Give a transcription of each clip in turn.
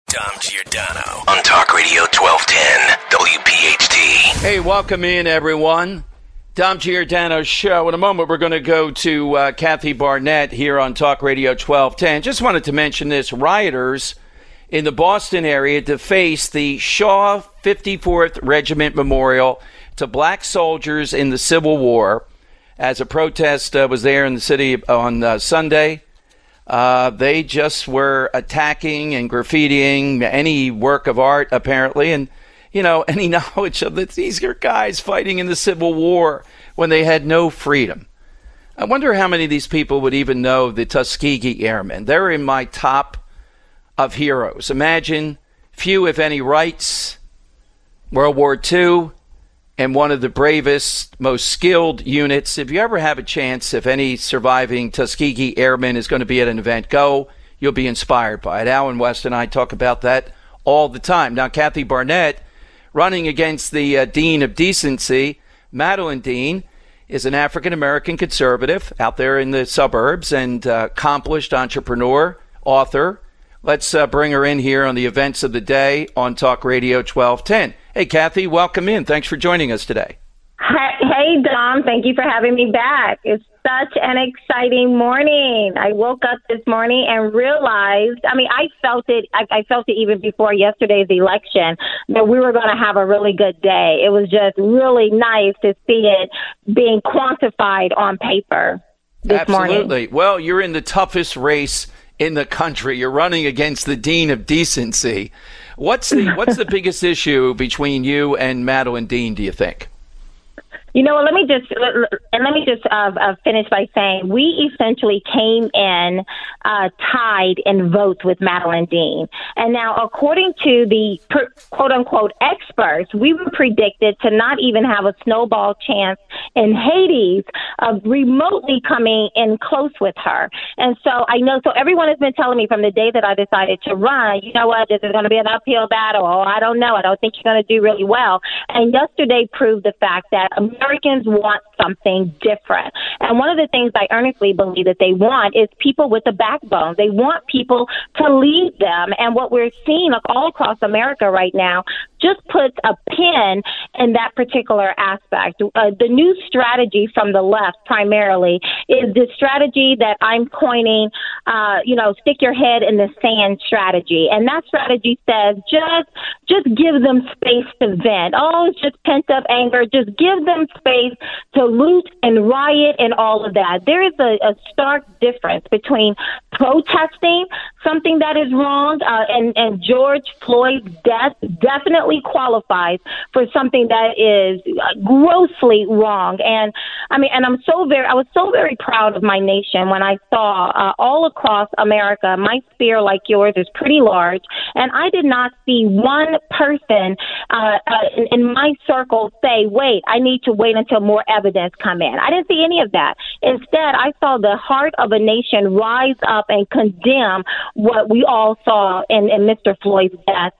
Dom Giordano on Talk Radio 1210 WPHT. Hey, welcome in, everyone. Dom Giordano Show. In a moment, we're going to go to Kathy Barnett here on Talk Radio 1210. Just wanted to mention this. Rioters in the Boston area defaced the Shaw 54th Regiment Memorial to black soldiers in the Civil War as a protest was there in the city on Sunday. They just were attacking and graffitiing any work of art, apparently, and, you know, any knowledge of that these are guys fighting in the Civil War when they had no freedom. I wonder how many of these people would even know the Tuskegee Airmen. They're in my top of heroes. Imagine few, if any, rights, World War II, and one of the bravest, most skilled units. If you ever have a chance, if any surviving Tuskegee Airman is going to be at an event, go. You'll be inspired by it. Alan West and I talk about that all the time. Now, Kathy Barnett, running against the Dean of Decency, Madeleine Dean, is an African-American conservative out there in the suburbs and accomplished entrepreneur, author. Let's bring her in here on the events of the day on Talk Radio 1210. Hey, Kathy, welcome in. Thanks for joining us today. Hey, Dom. Thank you for having me back. It's such an exciting morning. I woke up this morning and realized, I felt it. I felt it even before yesterday's election that we were going to have a really good day. It was just really nice to see it being quantified on paper this morning. Absolutely. Well, you're in the toughest race in the country. You're running against the Dean of Decency. What's the biggest issue between you and Madeleine Dean, do you think? You know, let me just finish by saying we essentially came in tied in votes with Madeleine Dean. And now, according to the quote-unquote experts, we were predicted to not even have a snowball chance in Hades of remotely coming in close with her. And so everyone has been telling me from the day that I decided to run, you know what, this is going to be an uphill battle. Oh, I don't know. I don't think you're going to do really well. And yesterday proved the fact that Americans want something different. And one of the things I earnestly believe that they want is people with a backbone. They want people to lead them. And what we're seeing all across America right now just puts a pin in that particular aspect. The new strategy from the left primarily is the strategy that I'm coining, stick your head in the sand strategy. And that strategy says just give them space to vent. Oh, it's just pent up anger. Just give them space to loot and riot and all of that. There is a stark difference between protesting something that is wrong, and George Floyd's death definitely qualifies for something that is grossly wrong. And I was so very proud of my nation when I saw all across America, my sphere like yours is pretty large, and I did not see one person in my circle say, wait, I need to wait until more evidence come in. I didn't see any of that. Instead, I saw the heart of a nation rise up and condemn what we all saw in Mr. Floyd's death.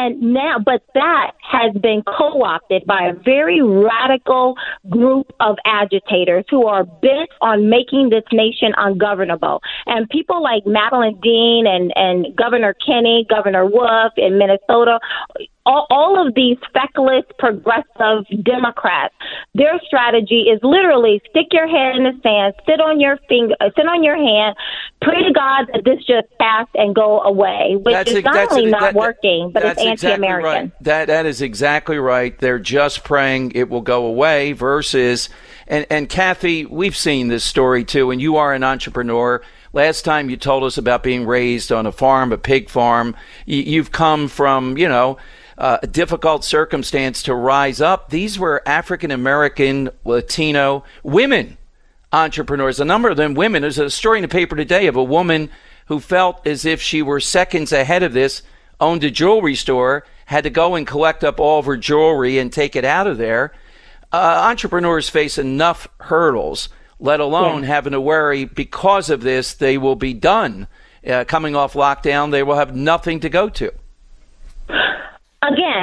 But that has been co-opted by a very radical group of agitators who are bent on making this nation ungovernable. And people like Madeleine Dean and Governor Kenney, Governor Wolf in Minnesota, all of these feckless progressive Democrats, their strategy is literally stick your head in the sand, sit on your hand, pray to God that this just passed and go away, which is not only not working, but it's anti-American. Exactly right. That is exactly right. They're just praying it will go away versus, and Kathy, we've seen this story too, and you are an entrepreneur. Last time you told us about being raised on a farm, a pig farm. You've come from, a difficult circumstance to rise up. These were African-American, Latino women entrepreneurs, a number of them women. There's a story in the paper today of a woman who felt as if she were seconds ahead of this, owned a jewelry store, had to go and collect up all of her jewelry and take it out of there. Entrepreneurs face enough hurdles, let alone having to worry because of this, they will be done. Coming off lockdown, they will have nothing to go to. Again,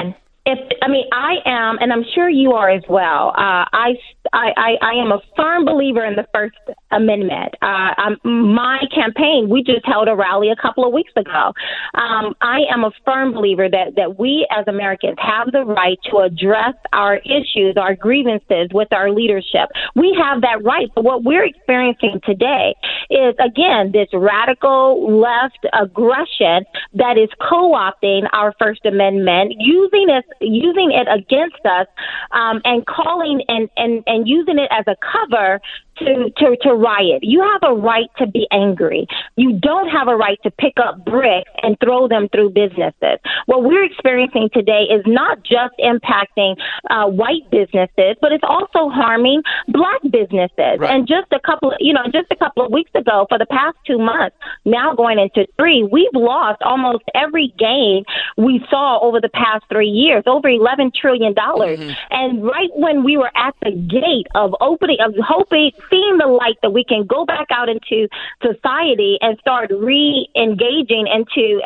I am, and I'm sure you are as well. I am a firm believer in the First Amendment. My campaign, we just held a rally a couple of weeks ago. I am a firm believer that we as Americans have the right to address our issues, our grievances with our leadership. We have that right. But what we're experiencing today is, again, this radical left aggression that is co-opting our First Amendment, using it against us, and calling and using it as a cover to riot. You have a right to be angry. You don't have a right to pick up bricks and throw them through businesses. What we're experiencing today is not just impacting white businesses, but it's also harming black businesses. Right. And just a couple of weeks ago, for the past 2 months, now going into 3, we've lost almost every gain we saw over the past 3 years, over $11 trillion. Mm-hmm. And right when we were at the gate of seeing the light that we can go back out into society and start re-engaging into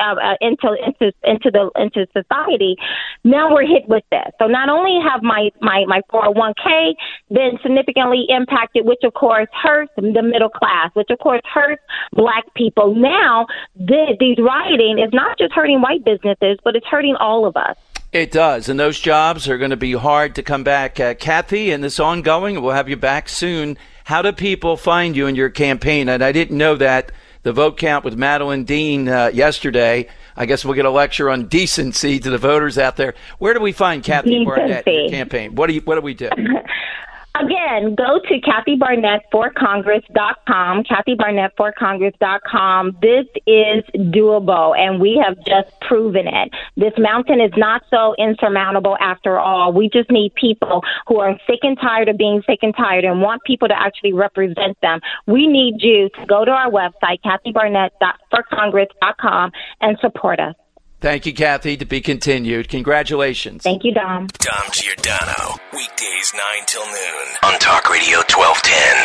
society, now we're hit with this. So not only have my 401k been significantly impacted, which of course hurts the middle class, which of course hurts black people. Now these rioting is not just hurting white businesses, but it's hurting all of us. It does, and those jobs are going to be hard to come back. Kathy, and this ongoing, we'll have you back soon. How do people find you in your campaign? And I didn't know that, the vote count with Madeline Dean yesterday. I guess we'll get a lecture on decency to the voters out there. Where do we find Kathy Barnett in your campaign? What do we do? Again, go to KathyBarnettForCongress.com, KathyBarnettForCongress.com. This is doable, and we have just proven it. This mountain is not so insurmountable after all. We just need people who are sick and tired of being sick and tired and want people to actually represent them. We need you to go to our website, KathyBarnettForCongress.com, and support us. Thank you, Kathy. To be continued. Congratulations. Thank you, Dom. Dom Giordano. Weekdays 9 till noon on Talk Radio 1210.